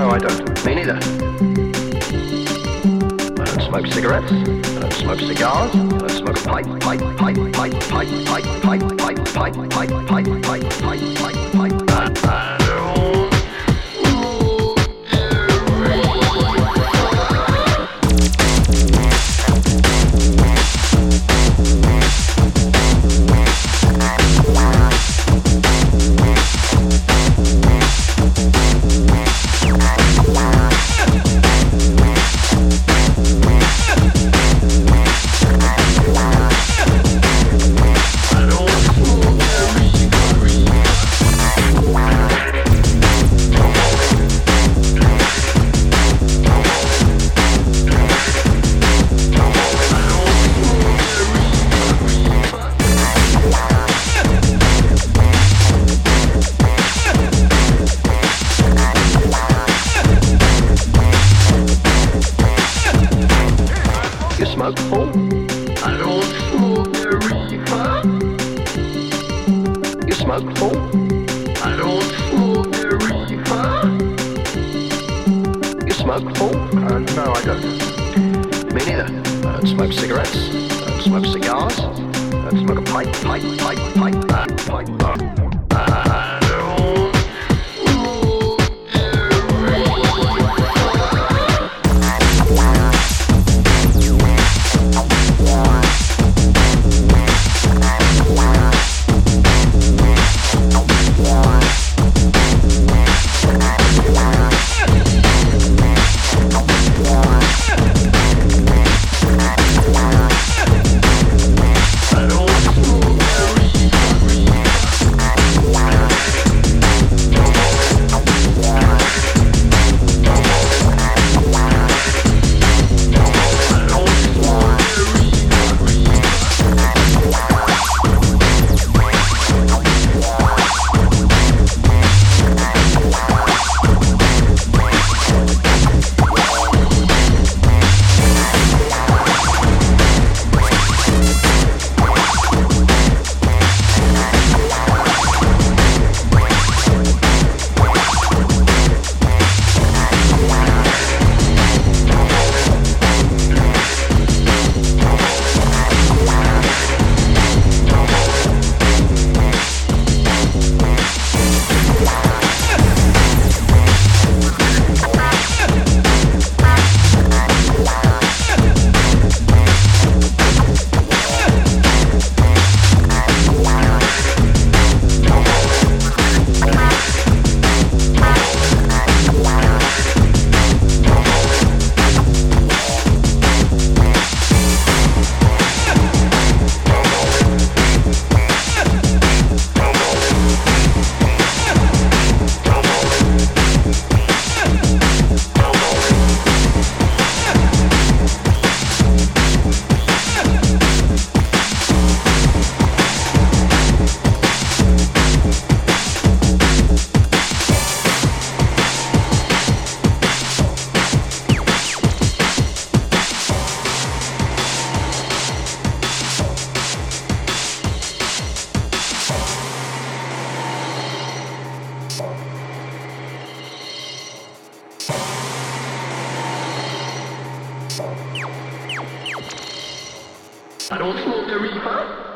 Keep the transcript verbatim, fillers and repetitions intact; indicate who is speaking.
Speaker 1: no, I don't.
Speaker 2: Me neither. I don't smoke cigarettes. I don't smoke cigars. I don't smoke a pipe, pipe, pipe, pipe, pipe, pipe, pipe, pipe, pipe, pipe, pipe, pipe, pipe, pipe, pipe. Smoke full? I don't smoke the reefer. You smoke full? I don't smoke the reefer. You smoke full?
Speaker 1: Uh, no, I don't.
Speaker 2: Me neither. I don't smoke cigarettes. I don't smoke cigars. I don't smoke a pipe, pipe, pipe, pipe, pipe, pipe. I don't smoke I don't smoke the reefer.